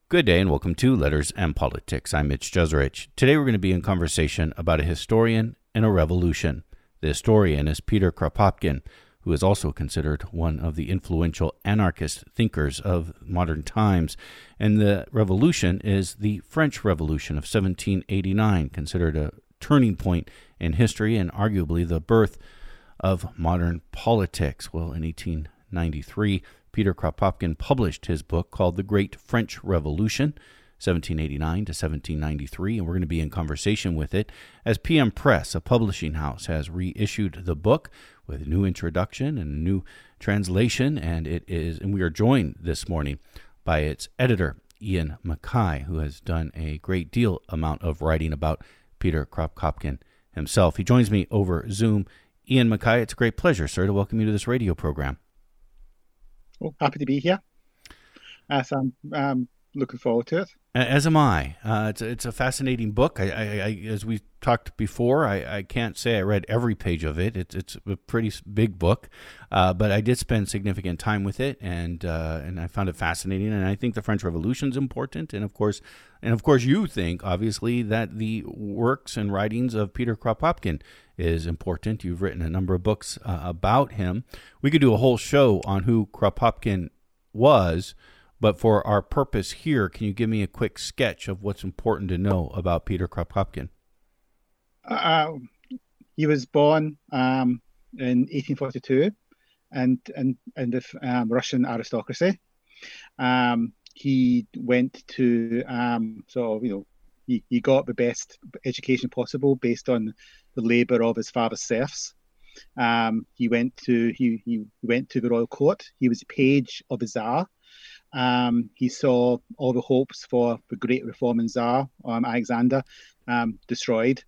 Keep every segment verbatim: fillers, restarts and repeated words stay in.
Good day and welcome to Letters and Politics. I'm Mitch Jeserich. Today we're going to be in conversation about a historian and a revolution. The historian is Peter Kropotkin, who is also considered one of the influential anarchist thinkers of modern times. And the revolution is the French Revolution of seventeen eighty-nine, considered a turning point in history and arguably the birth of modern politics. Well, in eighteen ninety-three, Peter Kropotkin published his book called The Great French Revolution, seventeen eighty-nine to seventeen ninety-three, and we're going to be in conversation with it as P M Press, a publishing house, has reissued the book with a new introduction and a new translation, and it is, and we are joined this morning by its editor, Ian MacKay, who has done a great deal amount of writing about Peter Kropotkin himself. He joins me over Zoom. Ian MacKay, it's a great pleasure, sir, to welcome you to this radio program. Well, happy to be here. Uh, so I'm um, looking forward to it. As am I. Uh, it's, a, it's a fascinating book. I, I, I, as we talked before, I, I can't say I read every page of it. It's it's a pretty big book, uh, but I did spend significant time with it, and uh, and I found it fascinating. And I think the French Revolution is important, and of course, and of course, you think obviously that the works and writings of Peter Kropotkin is important. You've written a number of books uh, about him. We could do a whole show on who Kropotkin was. But for our purpose here, can you give me a quick sketch of what's important to know about Peter Kropotkin? Uh, he was born um, in eighteen forty-two and in, in the um, Russian aristocracy. Um, he went to, um, so, you know, he, he got the best education possible based on the labour of his father's serfs. Um, he went to he, he went to the royal court. He was a page of the Tsar. Um, he saw all the hopes for the great reforming Tsar, um, Alexander, um, destroyed.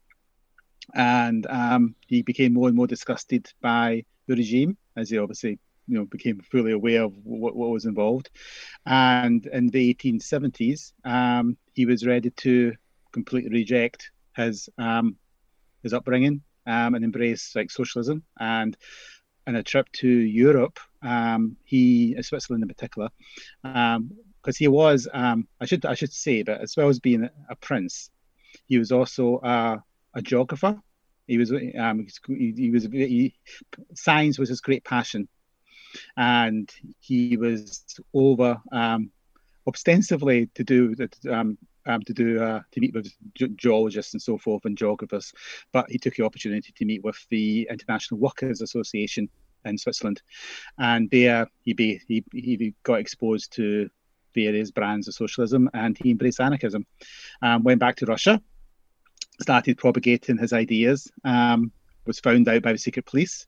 And um, he became more and more disgusted by the regime, as he obviously you know, became fully aware of what, what was involved. And in the eighteen seventies, um, he was ready to completely reject his um, his upbringing um, and embrace like socialism. And in a trip to Europe, um, he, Switzerland in particular, because um, he was, um, I should I should say that as well as being a prince, he was also uh, a geographer. He was, um, he, he was, he, science was his great passion, and he was over um, ostensibly to do um, um, to do uh, to meet with ge- geologists and so forth and geographers, but he took the opportunity to meet with the International Workers' Association in Switzerland, and there he be, he he got exposed to various brands of socialism, and he embraced anarchism. Um, went back to Russia, started propagating his ideas. Um, was found out by the secret police.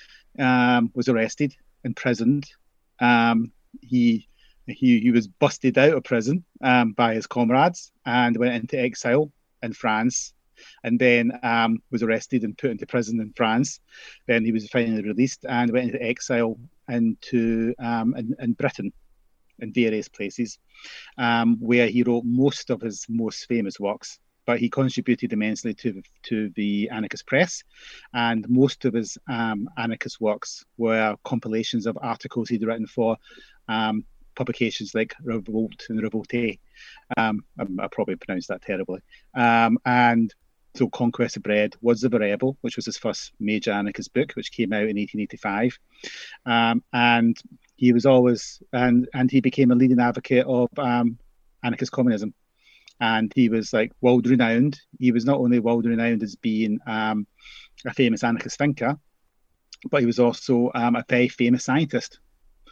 Um, was arrested, imprisoned. Um, he. He, he was busted out of prison um, by his comrades and went into exile in France, and then um, was arrested and put into prison in France. Then he was finally released and went into exile into um, in, in Britain, in various places, um, where he wrote most of his most famous works. But he contributed immensely to to the anarchist press, and most of his um, anarchist works were compilations of articles he'd written for Um, publications like Revolt and Revolte. Um, I, I probably pronounced that terribly. Um, and so Conquest of Bread, Was of a Rebel, which was his first major anarchist book, which came out in eighteen eighty-five. Um, and he was always, and and he became a leading advocate of um, anarchist communism. And he was like world renowned. He was not only world renowned as being um, a famous anarchist thinker, but he was also um, a very famous scientist.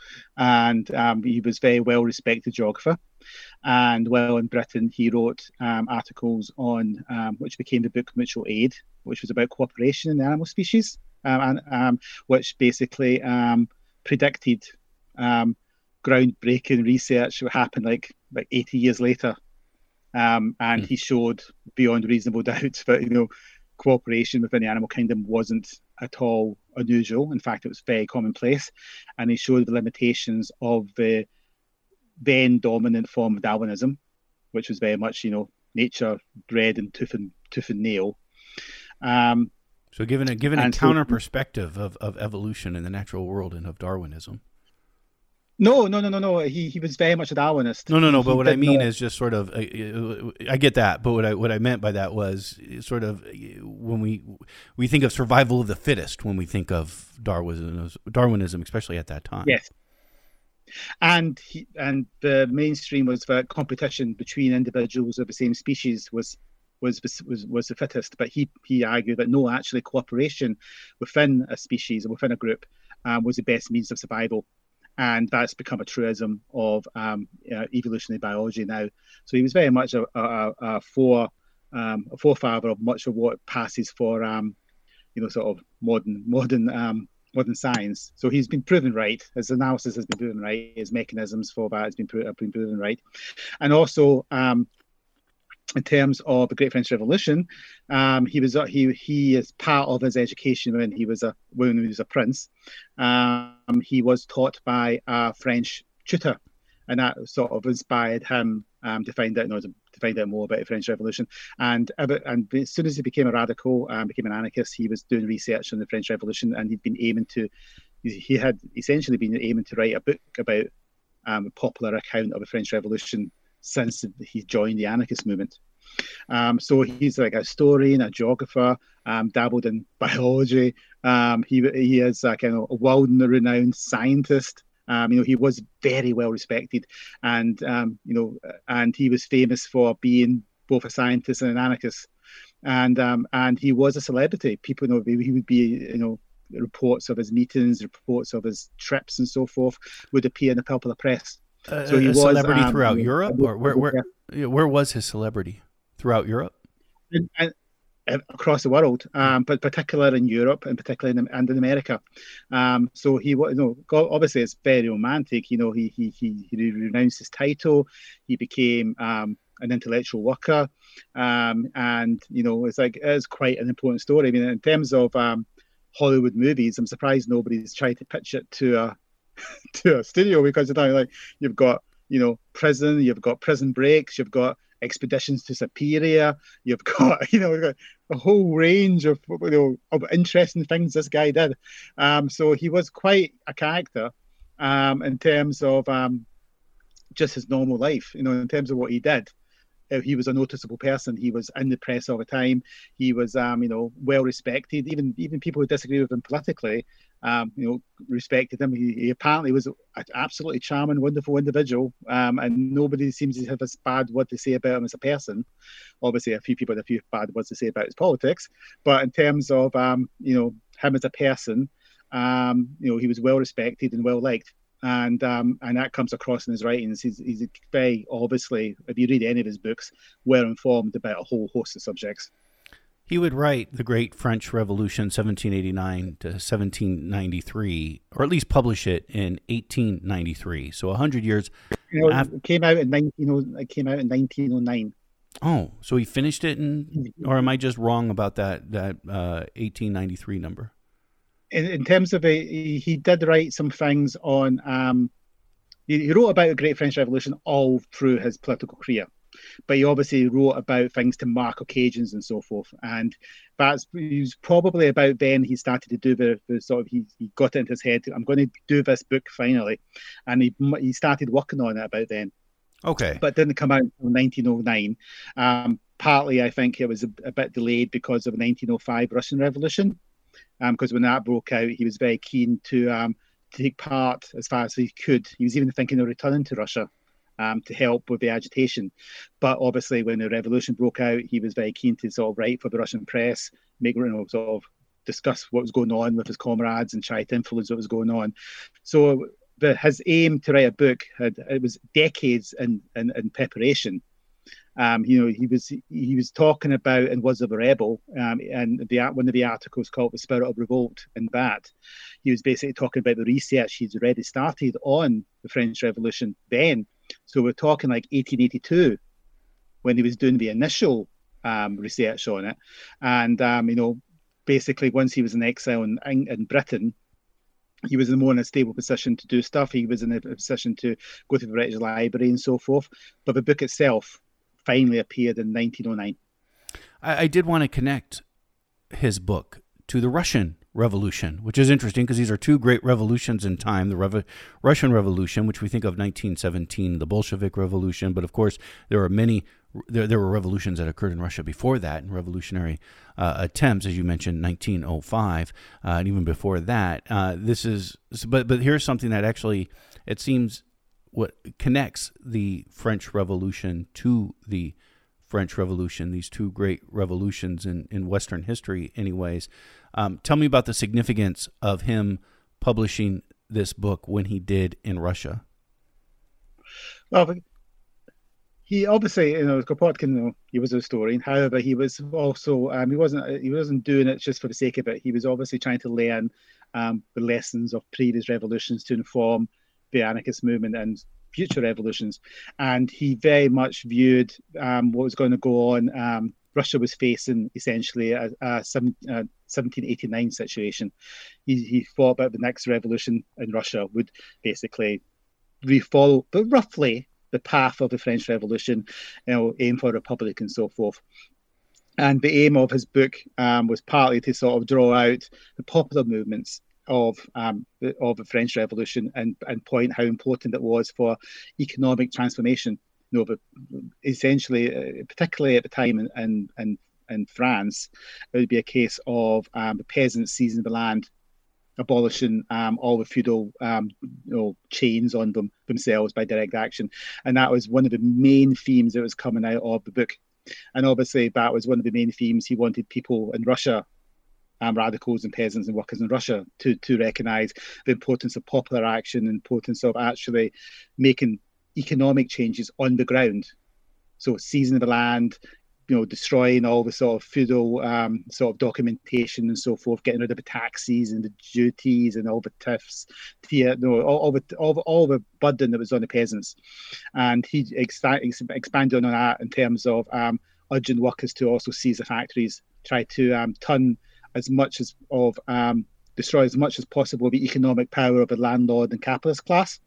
And um, he was a very well-respected geographer. And while in Britain, he wrote um, articles on, um, which became the book Mutual Aid, which was about cooperation in the animal species, um, and um, which basically um, predicted um, groundbreaking research that happened like like eighty years later. Um, and mm. he showed beyond reasonable doubt that, you know, cooperation within the animal kingdom wasn't at all unusual. In fact, it was very commonplace. And he showed the limitations of the then dominant form of Darwinism, which was very much, you know, nature bred in tooth and, tooth and nail. Um, so given a, given a counter so, perspective of, of evolution in the natural world and of Darwinism. No, no, no, no, no. He he was very much a Darwinist. No, no, He no. But he what I did mean not. is just sort of, I, I get that. But what I what I meant by that was sort of when we we think of survival of the fittest when we think of Darwinism, Darwinism, especially at that time. Yes, and he, and the mainstream was that competition between individuals of the same species was was was was the fittest. But he he argued that no, actually, cooperation within a species or within a group um, was the best means of survival. And that's become a truism of um, uh, evolutionary biology now. So he was very much a, a, a, fore, um, a forefather of much of what passes for, um, you know, sort of modern modern um, modern science. So he's been proven right. His analysis has been proven right. His mechanisms for that has been, pro- been proven right. And also, um, in terms of the Great French Revolution, um, he was he he is part of his education when he was a when he was a prince. Um, he was taught by a French tutor, and that sort of inspired him um, to find out, you know, to, to find out more about the French Revolution. And and as soon as he became a radical, um, became an anarchist, he was doing research on the French Revolution, and he'd been aiming to he had essentially been aiming to write a book about um, a popular account of the French Revolution since he joined the anarchist movement. Um, so he's like a historian, a geographer, um, dabbled in biology. Um, he he is a kind of a world-renowned scientist. Um, you know, he was very well respected, and um, you know, and he was famous for being both a scientist and an anarchist. And um, and he was a celebrity. People know he would be, you know, reports of his meetings, reports of his trips, and so forth would appear in the popular press. Uh, So he a was celebrity um, throughout you know, Europe, or where where where was his celebrity throughout Europe? and, and across the world, um, but particularly in Europe and particularly in, and in America. Um, so he, you know, obviously it's very romantic. You know, he he he, he renounced his title. He became um, an intellectual worker, um, and you know, it's like it's quite an important story. I mean, in terms of um, Hollywood movies, I'm surprised nobody's tried to pitch it to a to a studio, because you know, like you've got, you know, prison, you've got Prison Breaks, you've got Expeditions to Siberia, you've got, you know, you've got a whole range of, you know, of interesting things this guy did. Um, so he was quite a character um, in terms of um, just his normal life, you know, in terms of what he did. He was a noticeable person. He was in the press all the time. He was, um, you know, well respected. Even even people who disagree with him politically, um, you know, respected him. He, he apparently was an absolutely charming, wonderful individual, um, and nobody seems to have a bad word to say about him as a person. Obviously, a few people had a few bad words to say about his politics, but in terms of, um, you know, him as a person, um, you know, he was well respected and well liked. And um, and that comes across in his writings. He's, he's very obviously, if you read any of his books, well informed about a whole host of subjects. He would write The Great French Revolution, seventeen eighty-nine to seventeen ninety-three, or at least publish it in eighteen ninety-three. So a hundred years. You know, after... it came out in nineteen. It came out in nineteen oh nine. Oh, so he finished it in, or am I just wrong about that that uh, eighteen ninety-three number? In, in terms of a, he, he did write some things on. Um, he, he wrote about the Great French Revolution all through his political career, but he obviously wrote about things to mark occasions and so forth. And that's he was probably about then he started to do the, the sort of he, he got it into his head. I'm going to do this book finally, and he he started working on it about then. Okay, but it didn't come out until nineteen oh nine. Um, partly, I think it was a, a bit delayed because of the nineteen oh five Russian Revolution. Because um, when that broke out, he was very keen to um, take part as far as he could. He was even thinking of returning to Russia um, to help with the agitation. But obviously, when the revolution broke out, he was very keen to sort of write for the Russian press, make, you know, sort of discuss what was going on with his comrades and try to influence what was going on. So the, his aim to write a book had it was decades in, in, in preparation. Um, you know, he was he was talking about in Was of a Rebel, um, and the one of the articles called "The Spirit of Revolt" in that. He was basically talking about the research he'd already started on the French Revolution then. So we're talking like eighteen eighty-two, when he was doing the initial um, research on it, and um, you know, basically once he was in exile in, in Britain, he was in more in a stable position to do stuff. He was in a position to go to the British Library and so forth. But the book itself finally appeared in nineteen oh nine. I, I did want to connect his book to the Russian Revolution, which is interesting because these are two great revolutions in time. The Revo- Russian Revolution, which we think of nineteen seventeen, the Bolshevik Revolution, but of course there are many, there, there were revolutions that occurred in Russia before that, and revolutionary uh, attempts, as you mentioned, nineteen oh five, uh, and even before that. Uh, this is, but but here's something that actually, it seems, what connects the French Revolution to the French Revolution, these two great revolutions in, in Western history anyways. Um, tell me about the significance of him publishing this book when he did in Russia. Well, he obviously, you know, Kropotkin, you know, he was a historian. However, he was also, um, he wasn't, he wasn't doing it just for the sake of it. He was obviously trying to learn um, the lessons of previous revolutions to inform the anarchist movement and future revolutions. And he very much viewed um, what was going to go on. Um, Russia was facing essentially a, a, seven, a seventeen eighty-nine situation. He, he thought about the next revolution in Russia would basically refollow, but roughly the path of the French Revolution, you know, aim for a republic and so forth. And the aim of his book um, was partly to sort of draw out the popular movements of um, the, of the French Revolution and, and point how important it was for economic transformation. You know, but essentially, uh, particularly at the time in, in, in, in France, it would be a case of um, the peasants seizing the land, abolishing um, all the feudal um, you know, chains on them themselves by direct action. And that was one of the main themes that was coming out of the book. And obviously, that was one of the main themes he wanted people in Russia, Um, radicals and peasants and workers in Russia to to recognise the importance of popular action, the importance of actually making economic changes on the ground. So seizing the land, you know, destroying all the sort of feudal um, sort of documentation and so forth, getting rid of the taxes and the duties and all the tiffs, you know, all, all the all, the, all the burden that was on the peasants. And he exa- expanded on that in terms of um, urging workers to also seize the factories, try to um, turn as much as of um, destroy as much as possible the economic power of the landlord and capitalist class.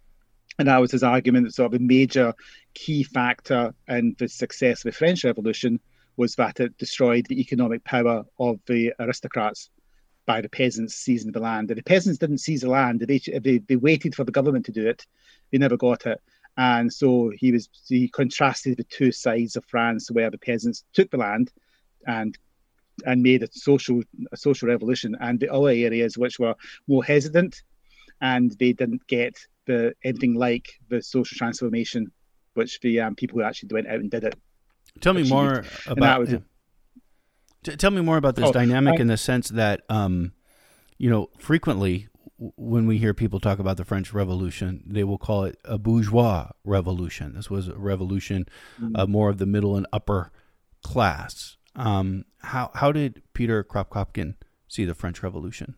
And that was his argument that sort of a major key factor in the success of the French Revolution was that it destroyed the economic power of the aristocrats by the peasants seizing the land. If the peasants didn't seize the land, if they, if they, they waited for the government to do it, they never got it. And so he was he contrasted the two sides of France where the peasants took the land and and made a social a social revolution, and the other areas which were more hesitant and they didn't get the anything like the social transformation which the um, people who actually went out and did it. Tell me achieved. more about was, t- tell me more about this oh, dynamic I, in the sense that um, you know, frequently when we hear people talk about the French Revolution, they will call it a bourgeois revolution. This was a revolution mm-hmm. uh, more of the middle and upper class. Um, how how did Peter Kropotkin see the French Revolution?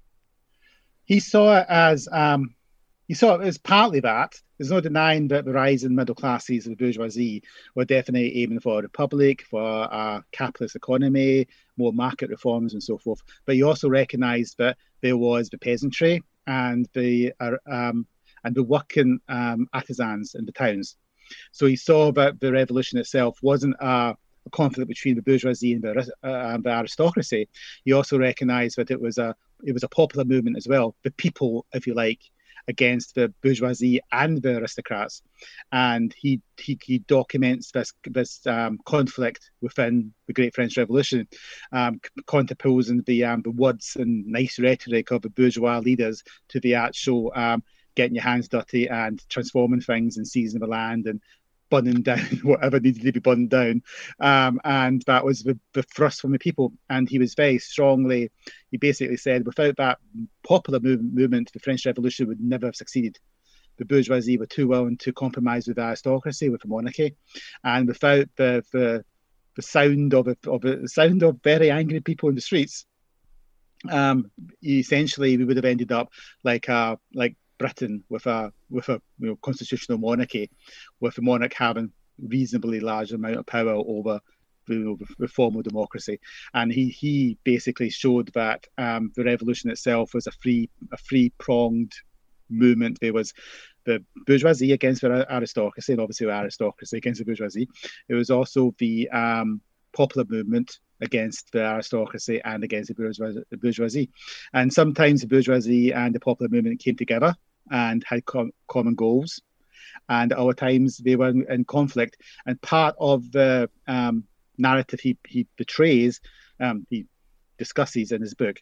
He saw it as um, he saw it as partly that. There's no denying that the rising middle classes of the bourgeoisie were definitely aiming for a republic, for a capitalist economy, more market reforms, and so forth. But he also recognised that there was the peasantry and the uh, um, and the working um, artisans in the towns. So he saw that the revolution itself wasn't a A conflict between the bourgeoisie and the, uh, and the aristocracy. He also recognised that it was a it was a popular movement as well, the people, if you like, against the bourgeoisie and the aristocrats. And he he, he documents this this um, conflict within the Great French Revolution, um, contraposing the um, the words and nice rhetoric of the bourgeois leaders to the actual um, getting your hands dirty and transforming things and seizing the land and burning down whatever needed to be burned down. Um, and that was the, the thrust from the people. And he was very strongly, he basically said, without that popular move, movement, the French Revolution would never have succeeded. The bourgeoisie were too willing to compromise with the aristocracy, with the monarchy. And without the the, the sound of, a, of a, the sound of very angry people in the streets, um, essentially we would have ended up like uh, like Britain with a with a you know, constitutional monarchy, with the monarch having reasonably large amount of power over the, you know, the formal democracy. And he he basically showed that um, the revolution itself was a free a free pronged movement. There was the bourgeoisie against the aristocracy, and obviously the aristocracy against the bourgeoisie. It was also the um, popular movement against the aristocracy and against the bourgeoisie, the bourgeoisie. And sometimes the bourgeoisie and the popular movement came together and had com- common goals. And at other times they were in, in conflict. And part of the um, narrative he, he betrays, um, he discusses in his book,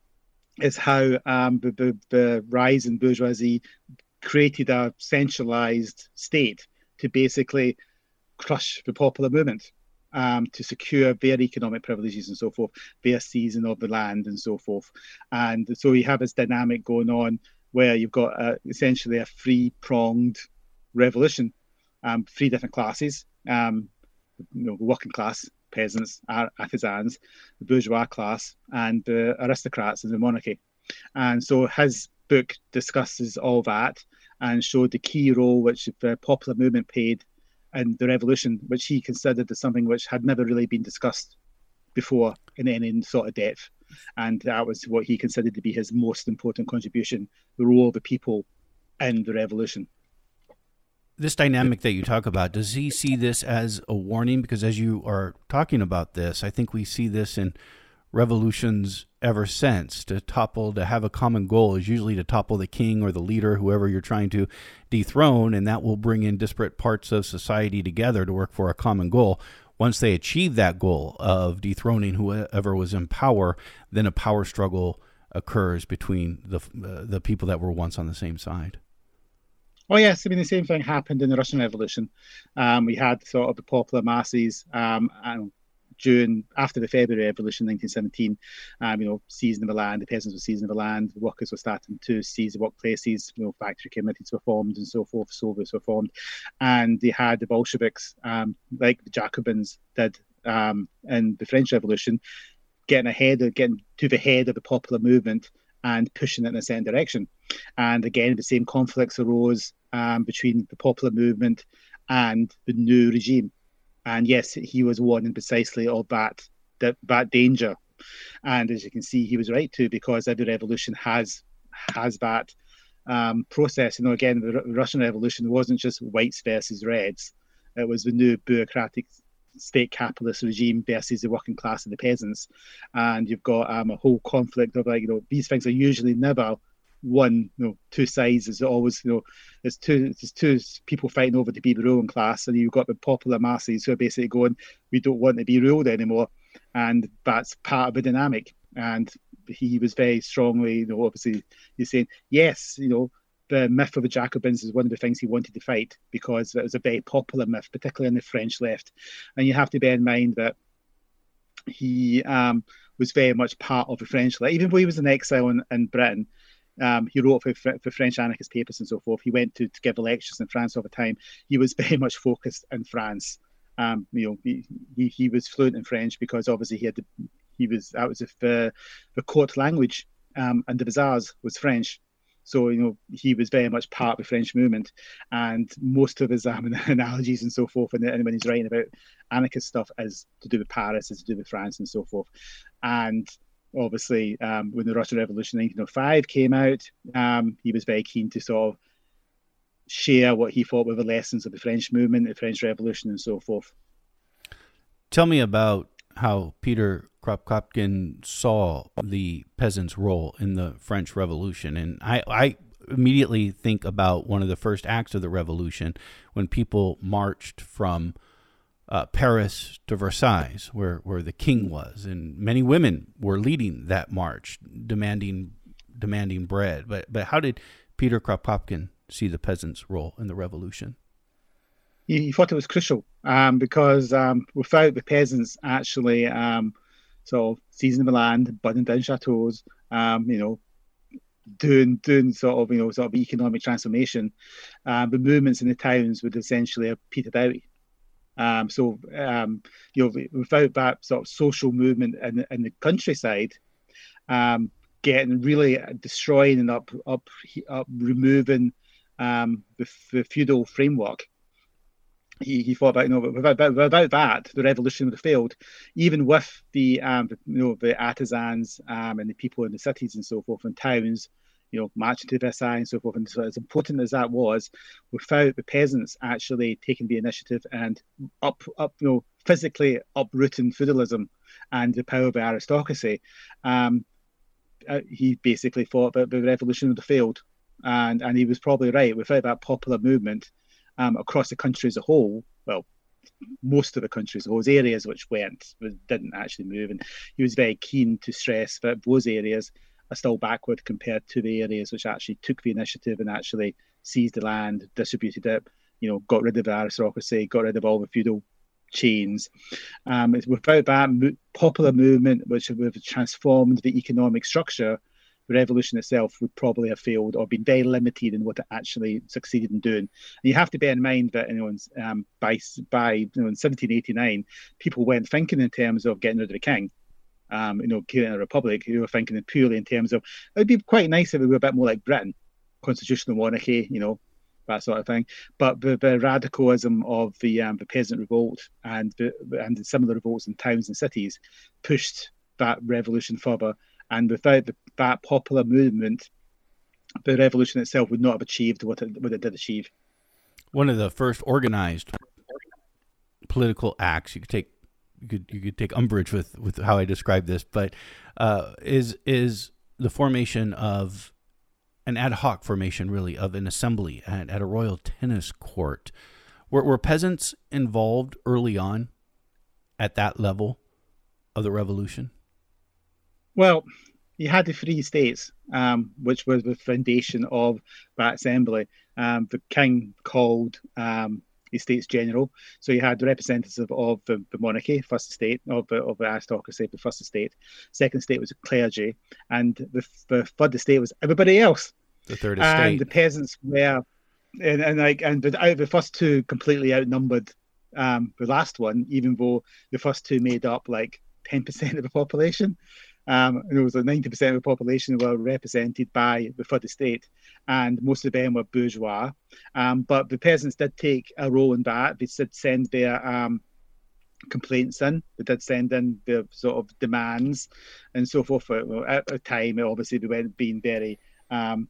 is how um, the, the, the rise in bourgeoisie created a centralized state to basically crush the popular movement, um, to secure their economic privileges and so forth, their seizing of the land and so forth. And so you have this dynamic going on where you've got uh, essentially a three-pronged revolution, um, three different classes, um, you know, the working class, peasants, artisans, the bourgeois class, and the aristocrats in the monarchy. And so his book discusses all that and showed the key role which the popular movement played in the revolution, which he considered as something which had never really been discussed before in any sort of depth. And that was what he considered to be his most important contribution, the role of the people in the revolution. This dynamic that you talk about, does he see this as a warning? Because as you are talking about this, I think we see this in revolutions ever since. To topple, to have a common goal is usually to topple the king or the leader, whoever you're trying to dethrone, and that will bring in disparate parts of society together to work for a common goal. Once they achieve that goal of dethroning whoever was in power, then a power struggle occurs between the uh, the people that were once on the same side. Oh, yes. I mean, the same thing happened in the Russian Revolution. Um, we had sort of the popular masses um, and during, after the February Revolution, nineteen seventeen, um, you know, seizing of the land, the peasants were seizing the land, the workers were starting to seize the workplaces, you know, factory committees were formed and so forth, Soviets were formed. And they had the Bolsheviks, um, like the Jacobins did um, in the French Revolution, getting ahead of, getting to the head of the popular movement and pushing it in a certain direction. And again, the same conflicts arose um, between the popular movement and the new regime. And yes, he was warning precisely of that, that, that danger. And as you can see, he was right too, because every revolution has has that um, process. You know, again, the R- Russian Revolution wasn't just whites versus reds. It was the new bureaucratic state capitalist regime versus the working class and the peasants. And you've got um, a whole conflict of, like, you know, these things are usually never one, you know, two sides. There's always, you know, there's two, there's two people fighting over to be the ruling class, and you've got the popular masses who are basically going, we don't want to be ruled anymore, and that's part of the dynamic. And he was very strongly, you know, obviously, he's saying yes, you know, the myth of the Jacobins is one of the things he wanted to fight because it was a very popular myth, particularly in the French left. And you have to bear in mind that he um, was very much part of the French left, even though he was in exile in, in Britain. Um, he wrote for, for French anarchist papers and so forth. He went to, to give lectures in France all the time. He was very much focused in France. Um, you know, he, he he was fluent in French because obviously he had the, he was that was the the court language, um, and the bazaars was French. So, you know, he was very much part of the French movement, and most of his um, analogies and so forth, and, and when he's writing about anarchist stuff, is to do with Paris, is to do with France and so forth. And obviously, um, when the Russian Revolution in nineteen oh five came out, um, he was very keen to sort of share what he thought were the lessons of the French movement, the French Revolution, and so forth. Tell me about how Peter Kropotkin saw the peasants' role in the French Revolution. And I, I immediately think about one of the first acts of the Revolution when people marched from uh, Paris to Versailles, where, where the king was. And many women were leading that march, demanding demanding bread. But, but how did Peter Kropotkin see the peasants' role in the Revolution? He, he thought it was crucial um, because um, without the peasants actually um, sort of seizing the land, burning down chateaus, um, you know, doing doing sort of you know sort of economic transformation, um, the movements in the towns would essentially have petered out. Um, so um, you know, without that sort of social movement in, in the countryside, um, getting really destroying and up up up removing um, the, the feudal framework. He, he thought about, you know, without, without that, the revolution would have failed. Even with the, um, the, you know, the artisans um, and the people in the cities and so forth and towns, you know, marching to Versailles and so forth. And so as important as that was, without the peasants actually taking the initiative and up, up, you know, physically uprooting feudalism and the power of the aristocracy, um, uh, he basically thought that the revolution would have failed. And, and he was probably right. Without that popular movement um, across the country as a whole, well, most of the country as a whole, those areas which went, didn't actually move. And he was very keen to stress that those areas are still backward compared to the areas which actually took the initiative and actually seized the land, distributed it, you know, got rid of the aristocracy, got rid of all the feudal chains. Um, without that mo- popular movement, which would have transformed the economic structure, the revolution itself would probably have failed or been very limited in what it actually succeeded in doing. And you have to bear in mind that, you know, um, by by you know, in seventeen eighty-nine, people weren't thinking in terms of getting rid of the king. Um, you know, creating a republic. You were thinking purely in terms of it would be quite nice if we were a bit more like Britain, constitutional monarchy, you know, that sort of thing. But the, the radicalism of the um, the peasant revolt and the, and the similar revolts in towns and cities pushed that revolution further. And without the, that popular movement, the revolution itself would not have achieved what it, what it did achieve. One of the first organized political acts, you could take you could you could take umbrage with, with how I describe this, but uh, is is the formation of an ad hoc formation, really, of an assembly at, at a royal tennis court. Were, were peasants involved early on at that level of the revolution? Well, you had the Free States, um, which was the foundation of that assembly. Um, the king called um, the States General, so you had the representatives of, of the, the monarchy, first estate, of the, of the aristocracy, the first estate. Second estate was the clergy, and the, the third estate was everybody else. The third estate. And the peasants were, and, and like, and the, out of the first two completely outnumbered um, the last one, even though the first two made up like ten percent of the population. Um, and it was like ninety percent of the population were represented by the third estate, and most of them were bourgeois. Um, but the peasants did take a role in that. They did send their um, complaints in. They did send in their sort of demands and so forth. Well, at the time, obviously, they weren't being very um,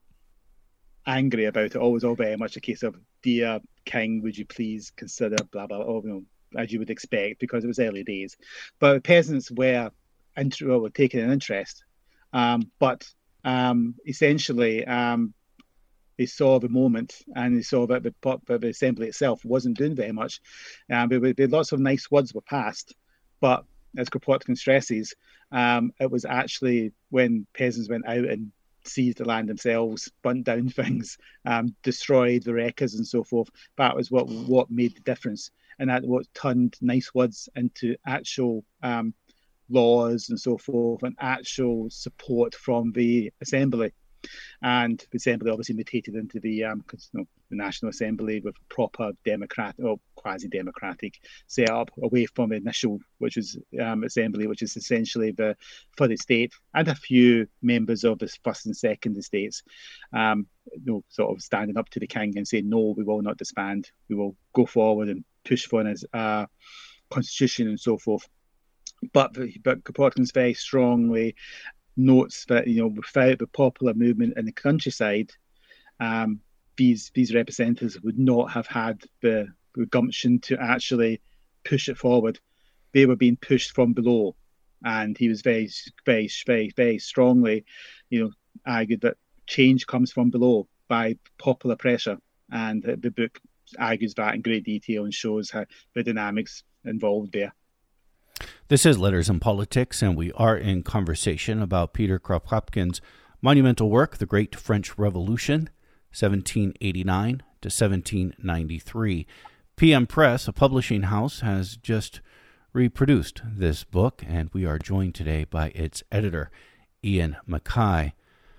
angry about it. Always all very much a case of, dear king, would you please consider blah, blah, blah, you know, as you would expect, because it was early days. But the peasants were Well, were taking an interest, um, but um, essentially um, they saw the moment and they saw that the, that the assembly itself wasn't doing very much. Um, there, were, there lots of nice words were passed, but as Kropotkin stresses, um, it was actually when peasants went out and seized the land themselves, burnt down things, um, destroyed the wreckers and so forth. That was what what made the difference, and that what turned nice words into actual um, laws and so forth, and actual support from the assembly. And the assembly obviously mutated into the um, you know, the National Assembly with proper democratic or quasi-democratic setup, away from the initial, which was um, assembly, which is essentially the for the state and a few members of the first and second estates, um, you know, sort of standing up to the king and saying, no, we will not disband, we will go forward and push for a uh, constitution and so forth. But but Kropotkin's very strongly notes that, you know, without the popular movement in the countryside, um, these these representatives would not have had the, the gumption to actually push it forward. They were being pushed from below, and he was very very very very strongly, you know, argued that change comes from below by popular pressure, and the, the book argues that in great detail and shows how the dynamics involved there. This is Letters and Politics, and we are in conversation about Peter Kropotkin's monumental work, The Great French Revolution, seventeen eighty-nine to seventeen ninety-three. P M Press, a publishing house, has just reproduced this book, and we are joined today by its editor, Ian MacKay.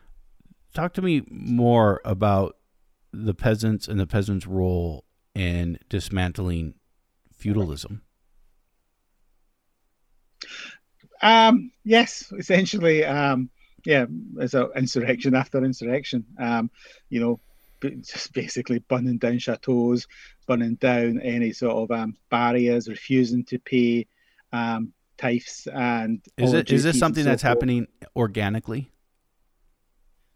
Talk to me more about the peasants and the peasants' role in dismantling feudalism. Um, yes, essentially, um, yeah, as an insurrection after insurrection, um, you know, just basically burning down chateaus, burning down any sort of um, barriers, refusing to pay um, tithes and is it is this something so that's forth. happening organically?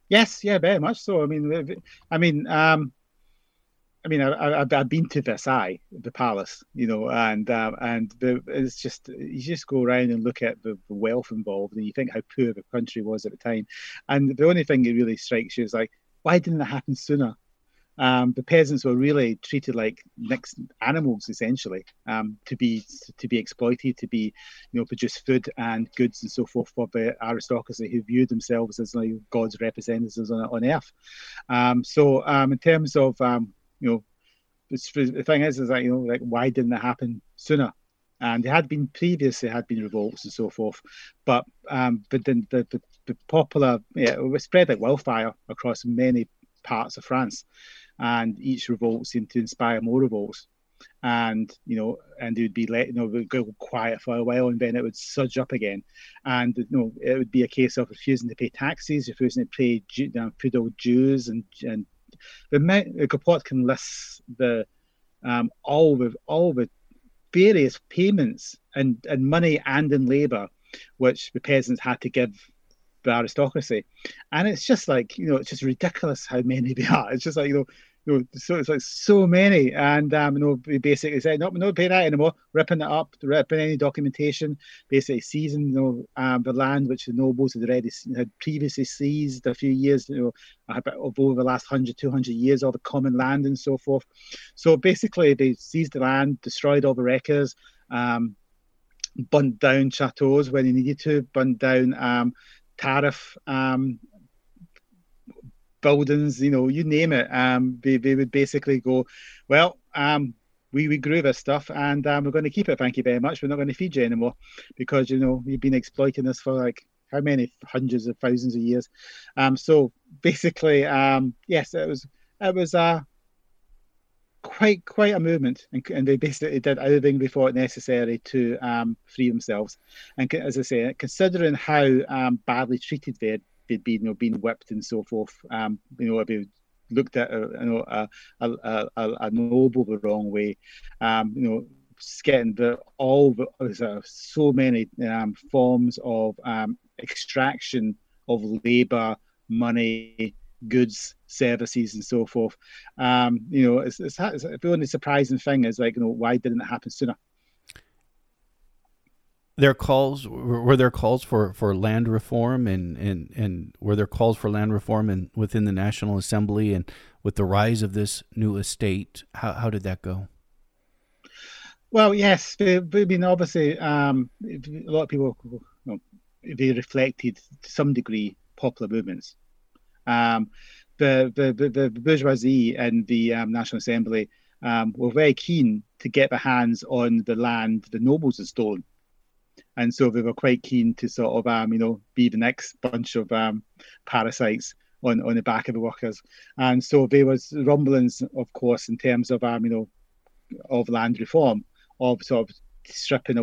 Yes, yeah, very much so. I mean, I mean, um, I mean, I, I've, I've been to Versailles, the palace, you know, and um, and the, it's just you just go around and look at the, the wealth involved, and you think how poor the country was at the time, and the only thing that really strikes you is like, why didn't it happen sooner? Um, the peasants were really treated like next animals, essentially, um, to be to be exploited, to be, you know, produce food and goods and so forth for the aristocracy who viewed themselves as like God's representatives on, on earth. Um, so, um, in terms of um, you know, the thing is, is that, you know, like, why didn't it happen sooner? And there had been previously had been revolts and so forth, but um, but then the, the, the popular, yeah, it was spread like wildfire across many parts of France, and each revolt seemed to inspire more revolts. And you know, and they would be let, you know, would go quiet for a while, and then it would surge up again. And you know, it would be a case of refusing to pay taxes, refusing to pay feudal dues, and and the Kropotkin lists the um, all the all the various payments and and money and in labour which the peasants had to give the aristocracy, and it's just like, you know, it's just ridiculous how many they are. It's just like, you know, you know, so it's like so many, and um, you know, we basically said, no, we're not paying that anymore, ripping it up, ripping any documentation, basically seizing, you know, um, the land which the nobles had already had previously seized a few years, you know, over the last one hundred, two hundred years, all the common land and so forth. So basically, they seized the land, destroyed all the records, um, burnt down chateaus when they needed to, burnt down um, tariff um, buildings, you know, you name it. Um, they, they would basically go, well, um, we, we grew this stuff, and um, we're going to keep it. Thank you very much. We're not going to feed you anymore because, you know, you've been exploiting us for like how many hundreds of thousands of years. Um, so basically, um, yes, it was it was uh, quite quite a movement, and, and they basically did everything they thought necessary to um, free themselves. And as I say, considering how um, badly treated they had they'd been, you know, being whipped and so forth. Um, you know, if you looked at a, you know, a, a, a, a noble the wrong way, um, you know, getting the all the uh, so many um, forms of um, extraction of labour, money, goods, services, and so forth. Um, you know, it's, it's, it's the only surprising thing is like, you know, why didn't it happen sooner? There calls were there calls for, for land reform, and, and, and were there calls for land reform in, within the National Assembly, and with the rise of this new estate, how how did that go? Well, yes, I mean, obviously, um, a lot of people, you know, they reflected to some degree popular movements. Um, the, the the the bourgeoisie and the um, National Assembly um, were very keen to get their hands on the land the nobles had stolen. And so they were quite keen to sort of, um, you know, be the next bunch of um, parasites on, on the back of the workers. And so there was rumblings, of course, in terms of, um, you know, of land reform, of sort of stripping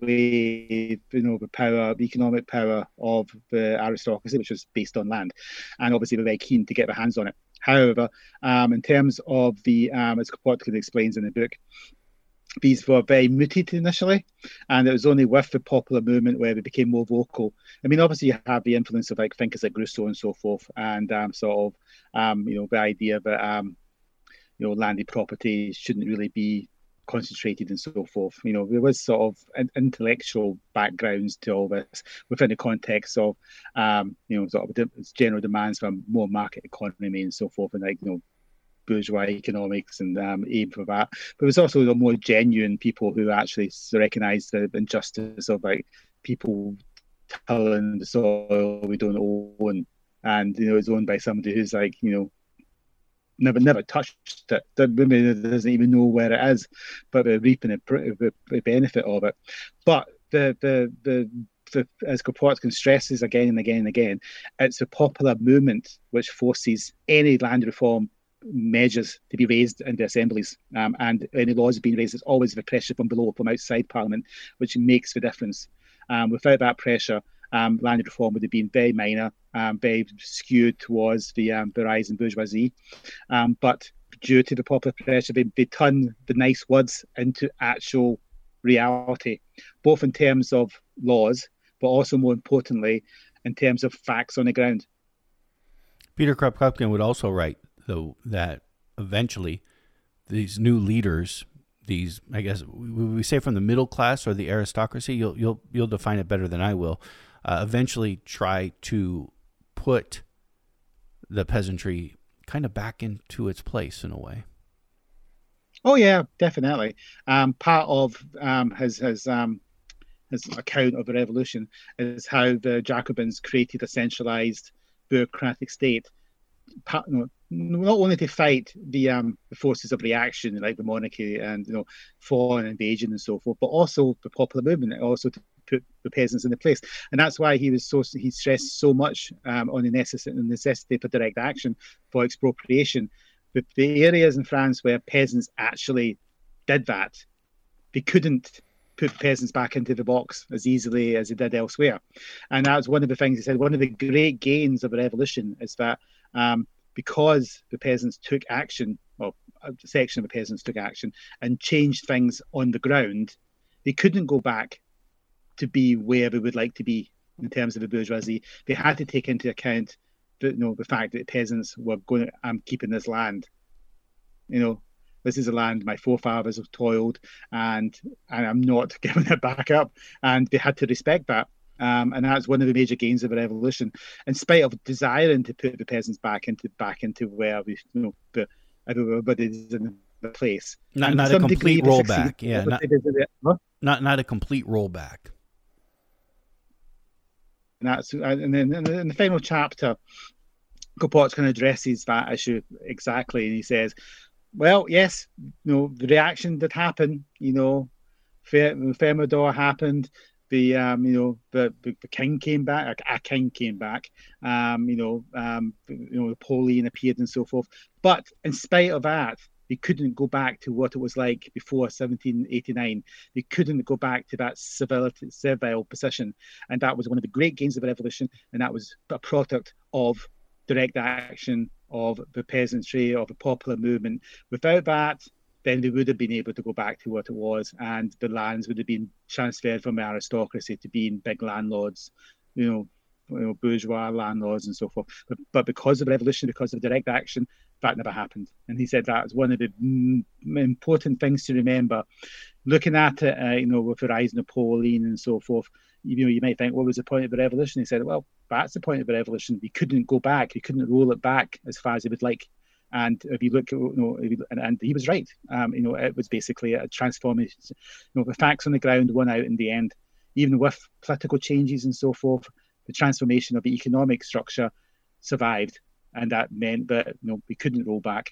away, you know, the power, the economic power of the aristocracy, which was based on land. And obviously they're very keen to get their hands on it. However, um, in terms of the, um, as Kropotkin explains in the book, these were very muted initially, and it was only with the popular movement where they became more vocal. I mean, obviously, you have the influence of like thinkers like Rousseau and so forth, and um, sort of, um, you know, the idea that um, you know, landed property shouldn't really be concentrated and so forth. You know, there was sort of intellectual backgrounds to all this within the context of, um, you know, sort of general demands for more market economy and so forth, and like, you know, bourgeois economics and um, aim for that. But there's also the more genuine people who actually recognise the injustice of like people tilling the soil we don't own, and you know, it's owned by somebody who's like, you know, never never touched it. Doesn't even know where it is, but they're reaping the, the benefit of it. But the the the The, as Kropotkin stresses again and again and again, it's a popular movement which forces any land reform measures to be raised in the assemblies, um, and any laws being raised, it's always the pressure from below, from outside Parliament, which makes the difference. Um, without that pressure, um, land reform would have been very minor, um, very skewed towards the, um, the rising bourgeoisie. Um, but due to the popular pressure, they, they turn the nice words into actual reality, both in terms of laws, but also more importantly, in terms of facts on the ground. Peter Kropotkin would also write, though, that eventually these new leaders, these, I guess, would we say from the middle class or the aristocracy? You'll you'll you'll define it better than I will. Uh, eventually, try to put the peasantry kind of back into its place in a way. Oh yeah, definitely. Um, part of um, his his um, his account of the revolution is how the Jacobins created a centralized bureaucratic state, you know, not only to fight the um, the forces of reaction like the monarchy and you know foreign invasion and so forth, but also the popular movement, also to put the peasants in the place. And that's why he was so he stressed so much um, on the necessity, the necessity for direct action, for expropriation. The, the areas in France where peasants actually did that, they couldn't put peasants back into the box as easily as they did elsewhere. And that's one of the things he said. One of the great gains of the revolution is that um, because the peasants took action, or a section of the peasants took action and changed things on the ground, they couldn't go back to be where they would like to be in terms of the bourgeoisie. They had to take into account the, you know, the fact that the peasants were going to, I'm keeping this land. You know, this is a land my forefathers have toiled, and, and I'm not giving it back up. And they had to respect that. Um, and that's one of the major gains of the revolution. In spite of desiring to put the peasants back into back into where we, you know, the, everybody's in the place. Not not a complete rollback. Yeah, not, not not a complete rollback. And that's and then in the final chapter, Kropotkin addresses that issue exactly, and he says, "Well, yes, you know, the reaction did happen. You know, Thermidor happened. The um, you know, the, the the king came back. A king came back. Um, you know, um, you know, Napoleon appeared and so forth. But in spite of that, they couldn't go back to what it was like before seventeen eighty-nine. They couldn't go back to that servile, servile position. And that was one of the great gains of the revolution. And that was a product of direct action of the peasantry, of the popular movement. Without that, then they would have been able to go back to what it was. And the lands would have been transferred from the aristocracy to being big landlords, you know, you know, bourgeois landlords and so forth. But, but because of the revolution, because of direct action, that never happened. And he said that was one of the m- important things to remember. Looking at it, uh, you know, with the rise of Napoleon and so forth, you know, you might think, what was the point of the revolution? He said, well, that's the point of the revolution. We couldn't go back. We couldn't roll it back as far as they would like. And if you look at, you know, and, and he was right. Um, you know, it was basically a transformation. You know, the facts on the ground won out in the end, even with political changes and so forth. The transformation of the economic structure survived, and that meant that, you know, we couldn't roll back.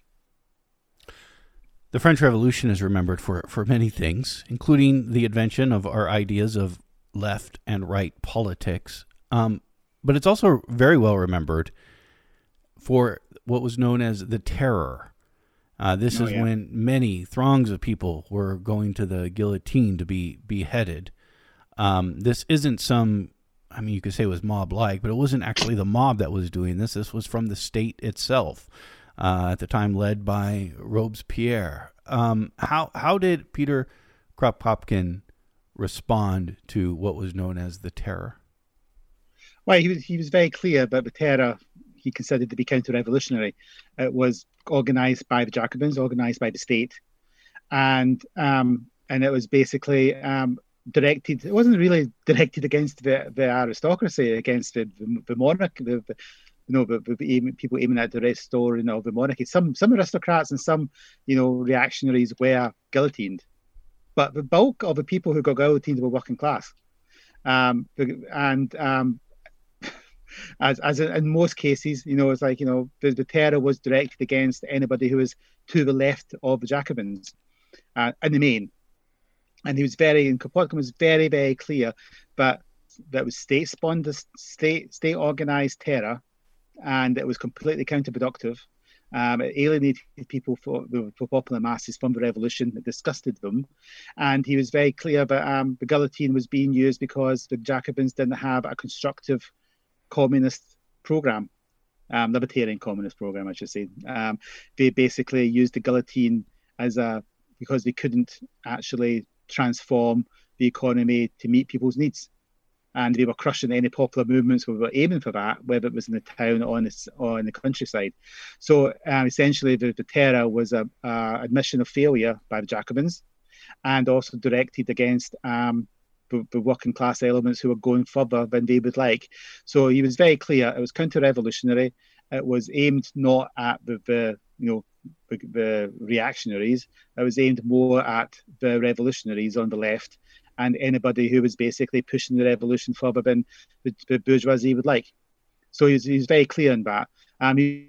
The French Revolution is remembered for, for many things, including the invention of our ideas of left and right politics. Um, but it's also very well remembered for what was known as the Terror. Uh, this oh, is yeah. when many throngs of people were going to the guillotine to be beheaded. Um, this isn't some, I mean, you could say it was mob-like, but it wasn't actually the mob that was doing this. This was from the state itself, uh, at the time led by Robespierre. Um, how how did Peter Kropotkin respond to what was known as the Terror? Well, he was he was very clear about the Terror. He considered to be counter-revolutionary. It was organized by the Jacobins, organized by the state, and um, and it was basically um, directed. It wasn't really directed against the, the aristocracy, against the the, the monarch, the, the you know, the, the aim, people aiming at the restoring of the monarchy. Some some aristocrats and some, you know, reactionaries were guillotined, but the bulk of the people who got guillotined were working class, um, and um, As as in most cases, you know, it's like, you know, the, the terror was directed against anybody who was to the left of the Jacobins, uh, in the main. And he was very, and Kropotkin was very, very clear that that was state-spawned, state state organized terror, and it was completely counterproductive. Um, it alienated people for the for popular masses from the revolution. It disgusted them, and he was very clear that um, the guillotine was being used because the Jacobins didn't have a constructive communist program, um, libertarian communist program, I should say. Um, they basically used the guillotine as a, because they couldn't actually transform the economy to meet people's needs. and they were crushing any popular movements. We were aiming for that, whether it was in the town or, the, or in the countryside. So um, essentially, the, the terror was a, a admission of failure by the Jacobins, and also directed against um, the, the working class elements who were going further than they would like. So he was very clear. It was counter-revolutionary. It was aimed not at the, the you know the, the reactionaries. It was aimed more at the revolutionaries on the left, and anybody who was basically pushing the revolution further than the, the bourgeoisie would like. So he's, he's very clear on that. Um, he,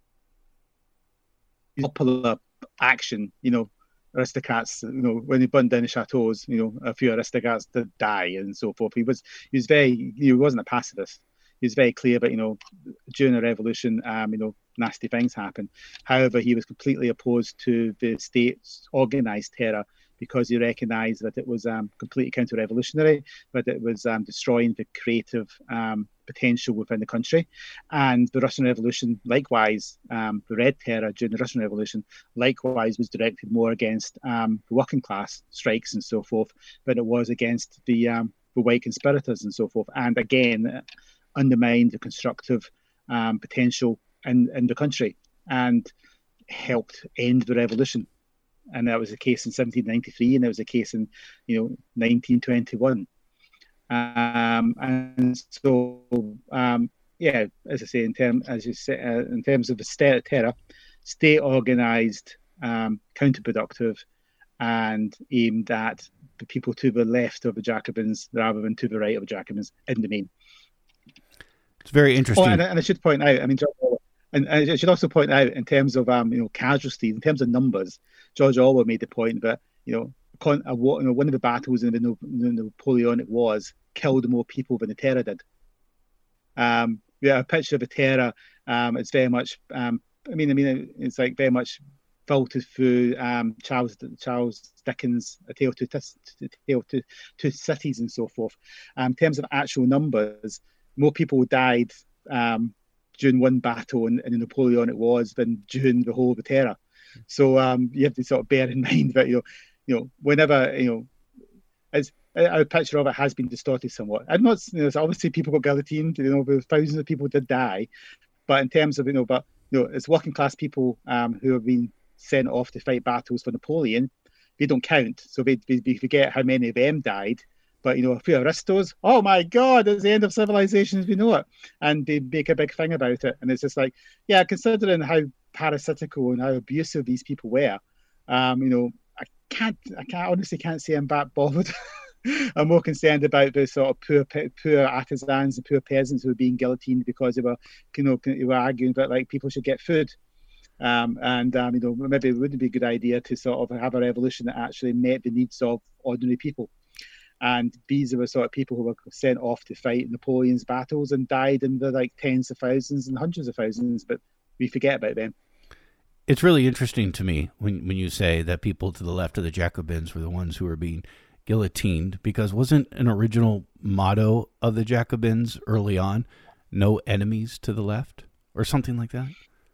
popular action, you know, aristocrats, you know, when they burned down the chateaus, you know, a few aristocrats did die and so forth. He was, he was very, he wasn't a pacifist. He was very clear that, you know, during the revolution, um, you know, nasty things happened. However, he was completely opposed to the state's organised terror, because he recognised that it was um, completely counter-revolutionary, but it was um, destroying the creative um, potential within the country. And the Russian Revolution, likewise, um, the Red Terror during the Russian Revolution, likewise was directed more against um, the working class strikes and so forth, than it was against the, um, the white conspirators and so forth. And again, undermined the constructive um, potential in, in the country and helped end the revolution. And that was the case in seventeen ninety-three, and that was the case in, you know, nineteen twenty-one. Um, and so, um, yeah, as I say, in term, as you say, uh, in terms of the state terror, state organised, um, counterproductive, and aimed at the people to the left of the Jacobins rather than to the right of the Jacobins in the main. It's very interesting. Oh, and, and I should point out, I mean, and I should also point out, in terms of um, you know, casualties, in terms of numbers, George Orwell made the point that, you know, con- a, you know one of the battles in the, the Napoleonic Wars killed more people than the terror did. Um, yeah, a picture of the terror. Um, it's very much. Um, I mean, I mean, it's like very much filtered through um, Charles Charles Dickens' A Tale of Two, Tale to Two Cities and so forth. Um, in terms of actual numbers, more people died Um, during one battle in, in the Napoleonic Wars than during the whole of the terror. So um, you have to sort of bear in mind that, you know, you know, whenever, you know, as our picture of it has been distorted somewhat. I'm not, you know, so obviously people got guillotined, you know, thousands of people did die, but in terms of, you know, but, you know, it's working class people um, who have been sent off to fight battles for Napoleon, they don't count. So they, they, they forget how many of them died. But, you know, a few aristos, oh my God, it's the end of civilization as we know it. And they make a big thing about it. And it's just like, yeah, considering how parasitical and how abusive these people were, um, you know, I can't, I can't honestly can't say I'm that bothered. I'm more concerned about the sort of poor, poor artisans and poor peasants who were being guillotined because they were, you know, they were arguing that like people should get food. Um, and, um, you know, maybe it wouldn't be a good idea to sort of have a revolution that actually met the needs of ordinary people. And these were sort of people who were sent off to fight Napoleon's battles and died in the like tens of thousands and hundreds of thousands, but we forget about them. It's really interesting to me when, when you say that people to the left of the Jacobins were the ones who were being guillotined, because wasn't an original motto of the Jacobins early on, no enemies to the left, or something like that?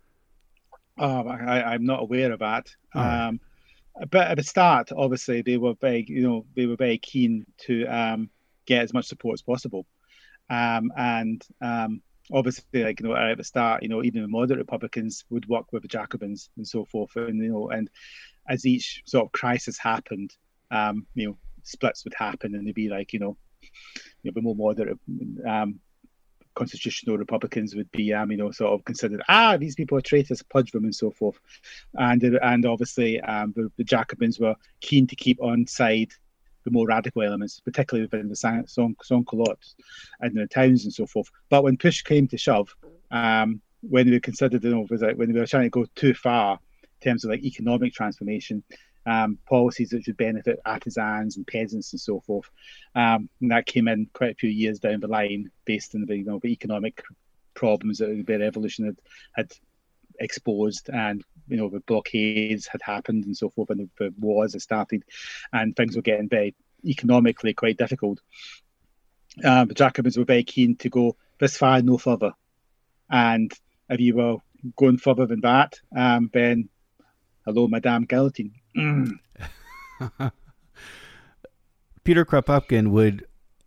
Oh, I, I'm not aware of that. Oh. Um, But at the start, obviously, they were very, you know, they were very keen to um, get as much support as possible, um, and um, obviously, like you know, at the start, you know, even the moderate Republicans would work with the Jacobins and so forth, and you know, and as each sort of crisis happened, um, you know, splits would happen, and they'd be like, you know, you know, the more moderate um, constitutional Republicans would be, um, you know, sort of considered, ah, these people are traitors, purge them and so forth. And and obviously um, the, the Jacobins were keen to keep on side the more radical elements, particularly within the sans-culottes and the towns and so forth. But when push came to shove, um, when they were considered, you know, was like when they were trying to go too far in terms of like economic transformation, Um, policies that would benefit artisans and peasants and so forth. Um, and that came in quite a few years down the line based on the, you know, the economic problems that the revolution had, had exposed, and, you know, the blockades had happened and so forth, and the, the wars had started, and things were getting very economically quite difficult. Um, the Jacobins were very keen to go this far, no further. And if you were going further than that, um, then hello, Madame Guillotine. Mm. Peter Kropotkin would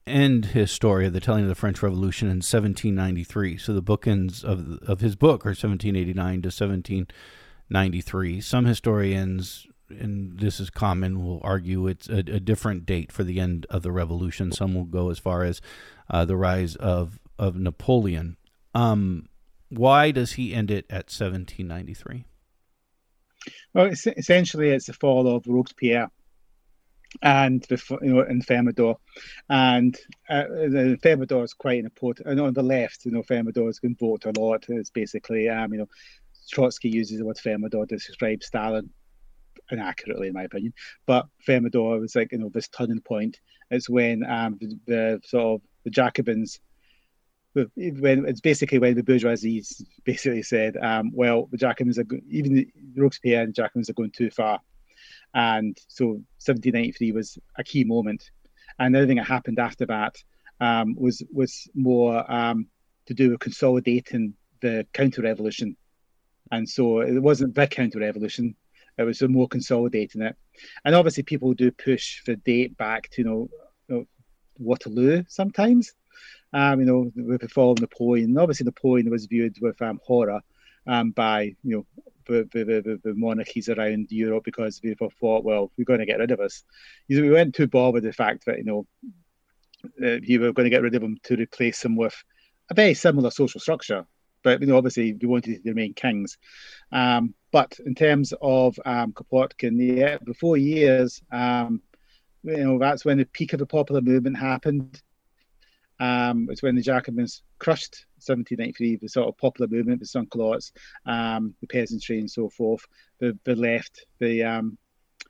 end his story of the telling of the French Revolution in seventeen ninety-three. So the bookends of of his book are seventeen eighty-nine to seventeen ninety-three. Some historians, and this is common, will argue it's a, a different date for the end of the revolution. Some will go as far as uh, the rise of of Napoleon. Um, why does he end it at seventeen ninety-three? Well, it's, essentially, it's the fall of Robespierre and before, you know, in Thermidor, and uh, the Thermidor is quite important. And on the left, you know, Thermidor has been invoked a lot. It's basically, um, you know, Trotsky uses the word Thermidor to describe Stalin, inaccurately in my opinion. But Thermidor was like, you know, this turning point. It's when um, the, the sort of the Jacobins. When it's basically when the bourgeoisie basically said, um, well, the Jacobins are go- even the Robespierre and the Jacobins are going too far, and so seventeen ninety-three was a key moment, and everything that happened after that um, was was more um, to do with consolidating the counter-revolution, and so it wasn't the counter-revolution; it was more consolidating it, and obviously people do push the date back to you know, you know Waterloo sometimes. Um, you know, with the fall of Napoleon. Obviously, Napoleon was viewed with um, horror um, by, you know, the, the, the, the monarchies around Europe because people thought, well, we're going to get rid of us. We weren't too bothered with the fact that, you know, uh, you were going to get rid of him to replace him with a very similar social structure. But, you know, obviously, we wanted to remain kings. Um, but in terms of um, Kropotkin, yeah, for four years, um, you know, that's when the peak of the popular movement happened. Um, it's when the Jacobins crushed seventeen ninety-three, the sort of popular movement, the sans-culottes, um, the peasantry, and so forth. The the left, the um,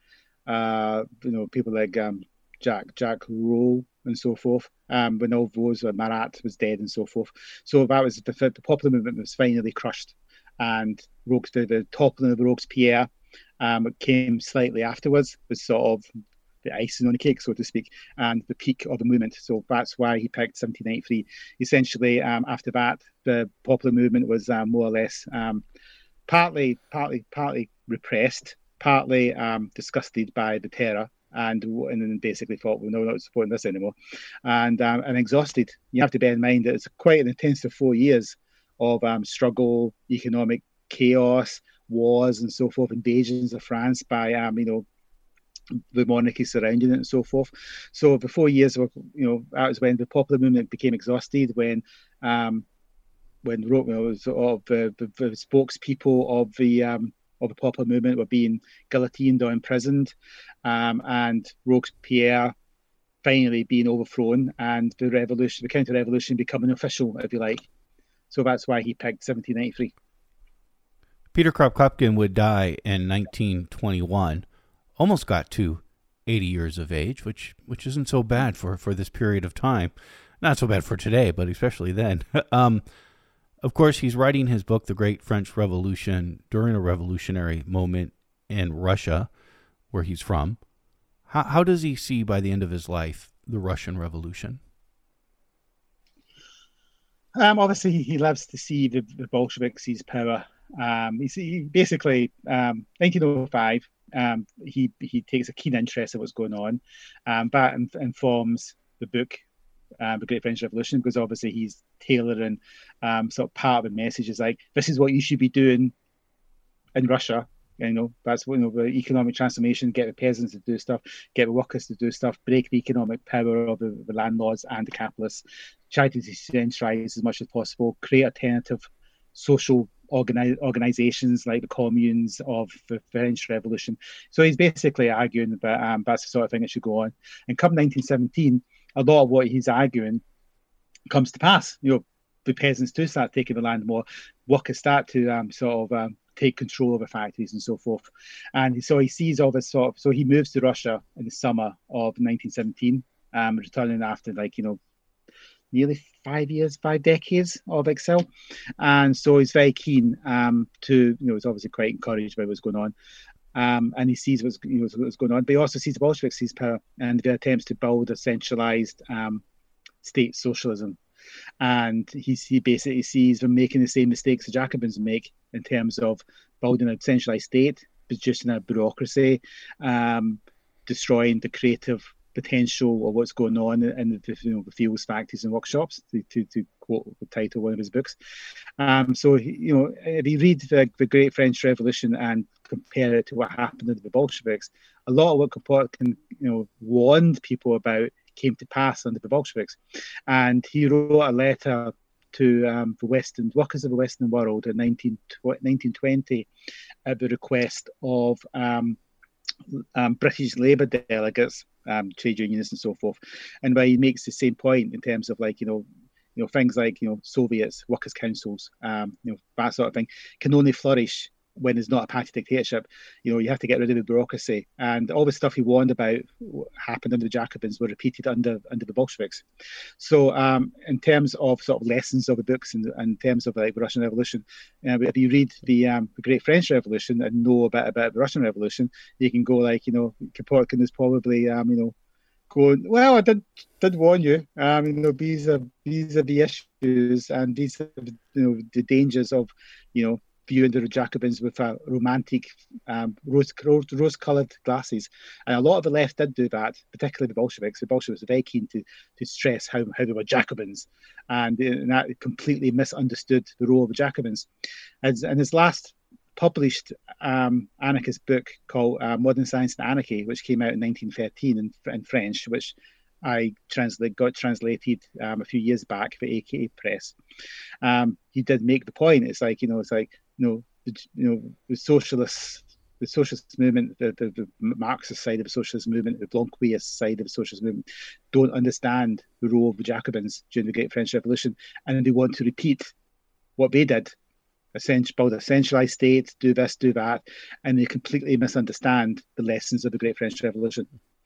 uh, you know, people like um, Jack Jack Roll and so forth. Um, when all those, uh, Marat was dead and so forth. So that was the, the popular movement was finally crushed, and Robes, the, the toppling of Robespierre um, came slightly afterwards. Was sort of the icing on the cake, so to speak, and the peak of the movement. So that's why he picked seventeen ninety-three. Essentially, um, after that, the popular movement was um, more or less um, partly, partly, partly repressed, partly um, disgusted by the terror, and and then basically thought, well, no, we're not supporting this anymore, and um, and exhausted. You have to bear in mind that it's quite an intensive four years of um, struggle, economic chaos, wars, and so forth, invasions of France by um, you know. the monarchy surrounding it and so forth. So the four years were, you know, that was when the popular movement became exhausted, when um, when you know, sort of the, the, the spokespeople of the um, of the popular movement were being guillotined or imprisoned, um, and Robespierre finally being overthrown, and the revolution, the counter-revolution, becoming official, if you like. So that's why he picked seventeen ninety-three. Peter Kropotkin would die in nineteen twenty-one. Almost got to eighty years of age, which which isn't so bad for, for this period of time. Not so bad for today, but especially then. um, of course, he's writing his book, The Great French Revolution, during a revolutionary moment in Russia, where he's from. How, how does he see, by the end of his life, the Russian Revolution? Um, obviously, he loves to see the, the Bolsheviks seize power. Um, he, he basically, um, nineteen oh five, um, he he takes a keen interest in what's going on. Um, that in, informs the book, uh, The Great French Revolution, because obviously he's tailoring um, sort of part of the message is like, this is what you should be doing in Russia. You know, that's you know, the economic transformation, get the peasants to do stuff, get the workers to do stuff, break the economic power of the, the landlords and the capitalists, try to decentralize as much as possible, create alternative social organize, organizations like the communes of the French Revolution. So he's basically arguing that um, that's the sort of thing that should go on. And come nineteen seventeen, a lot of what he's arguing comes to pass. You know, the peasants do start taking the land more, workers start to um, sort of um, take control of the factories and so forth. And so he sees all this sort of, so he moves to Russia in the summer of nineteen seventeen, um, returning after like, you know, nearly five years, five decades of exile. And so he's very keen um, to, you know, he's obviously quite encouraged by what's going on. Um, and he sees what's, you know, what's going on, but he also sees the Bolsheviks seize power and their attempts to build a centralized um, state socialism. And he, he basically sees them making the same mistakes the Jacobins make in terms of building a centralized state, producing a bureaucracy, um, destroying the creative potential of what's going on in the, you know, the fields, factories, and workshops, to, to, to quote the title of one of his books. Um, so, you know, if you read the, the Great French Revolution and compare it to what happened under the Bolsheviks, a lot of what Kropotkin, you know, warned people about came to pass under the Bolsheviks. And he wrote a letter to um, the Western workers of the Western world in nineteen twenty at the request of um, um, British Labour delegates, um, trade unionists and so forth. And where he makes the same point in terms of, like, you know, you know, things like, you know, Soviets, workers' councils, um, you know, that sort of thing can only flourish when there's not a party dictatorship. You know, you have to get rid of the bureaucracy, and all the stuff he warned about happened under the Jacobins were repeated under under the Bolsheviks. So, um, in terms of sort of lessons of the books, and in terms of like the Russian Revolution, uh, if you read the um, the Great French Revolution and know a bit about the Russian Revolution, you can go like, you know, Kropotkin is probably, um, you know, going, well, I did did warn you, um, you know, these are these are the issues, and these are, you know, the dangers of, you know, viewing the Jacobins with a romantic um, rose, rose, rose-coloured glasses. And a lot of the left did do that, particularly the Bolsheviks. The Bolsheviks were very keen to to stress how, how they were Jacobins, and, and that completely misunderstood the role of the Jacobins. And in his last published um, anarchist book called uh, Modern Science and Anarchy, which came out in nineteen thirteen in, in French, which I translate got translated um, a few years back for A K A Press. Um, he did make the point. It's like, you know, it's like, you know, the, you know, the socialists, the socialist movement, the, the, the Marxist side of the socialist movement, the Blanquist side of the socialist movement, don't understand the role of the Jacobins during the Great French Revolution, and they want to repeat what they did. Essentially, build a centralized state, do this, do that, and they completely misunderstand the lessons of the Great French Revolution.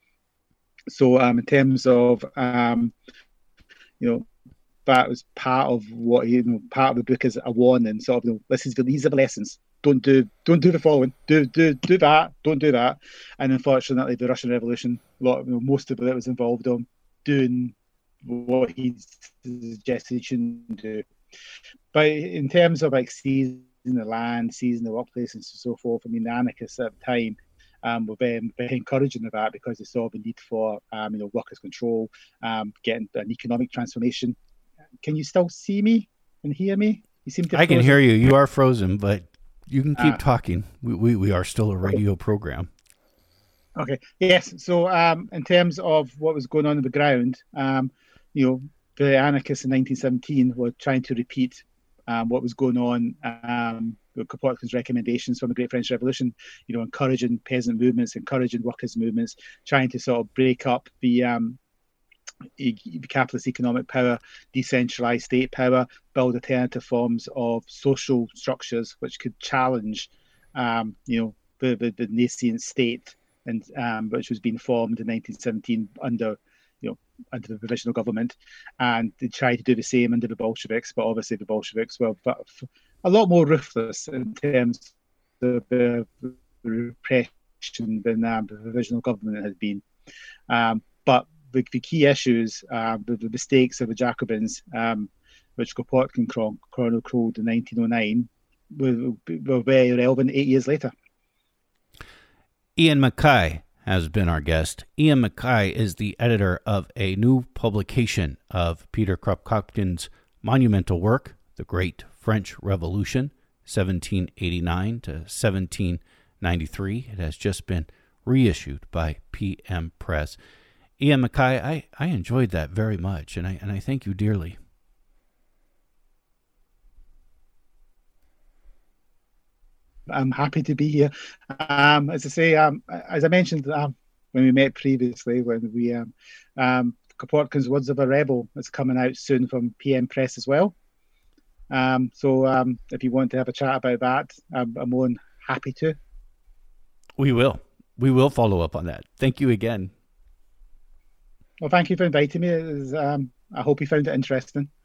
So, um, in terms of, um, you know, that was part of what, you know, part of the book is a warning, sort of, you know, this is the, these are the lessons. Don't do, don't do the following. Do, do, do that. Don't do that. And unfortunately, the Russian Revolution, a lot, you know, most of it was involved on doing what he suggested he shouldn't do. But in terms of like seizing the land, seizing the workplace, and so forth, I mean, the anarchists at the time um, were very, very encouraging of that, because they saw the need for, um, you know, workers' control, um, getting an economic transformation. Can you still see me and hear me? You seem to. I can frozen. hear you. You are frozen, but you can keep ah. talking. We, we we are still a radio program. Okay. Yes. So, um, in terms of what was going on on the ground, um, you know, the anarchists in nineteen seventeen were trying to repeat um, what was going on um, with Kropotkin's recommendations from the Great French Revolution, you know, encouraging peasant movements, encouraging workers' movements, trying to sort of break up the um, e- capitalist economic power, decentralized state power, build alternative forms of social structures which could challenge, um, you know, the, the, the nascent state, and um, which was being formed in nineteen seventeen under, you know, under the provisional government. And they tried to do the same under the Bolsheviks, but obviously the Bolsheviks were a lot more ruthless in terms of the repression than um, the provisional government had been. Um, but the, the key issues, uh, the, the mistakes of the Jacobins, um, which Kropotkin chronicled in nineteen oh nine, were, were very relevant eight years later. Iain Mackay has been our guest. Iain Mackay is the editor of a new publication of Peter Kropotkin's monumental work, The Great French Revolution, seventeen eighty-nine to seventeen ninety-three. It has just been reissued by P M Press. Iain Mackay, I, I enjoyed that very much, and I and I thank you dearly. I'm happy to be here. Um, as I say, um, as I mentioned um, when we met previously, when we um, um, Kropotkin's Words of a Rebel is coming out soon from P M Press as well. Um, so um, if you want to have a chat about that, I'm, I'm more than happy to. We will. We will follow up on that. Thank you again. Well, thank you for inviting me. It was, um, I hope you found it interesting.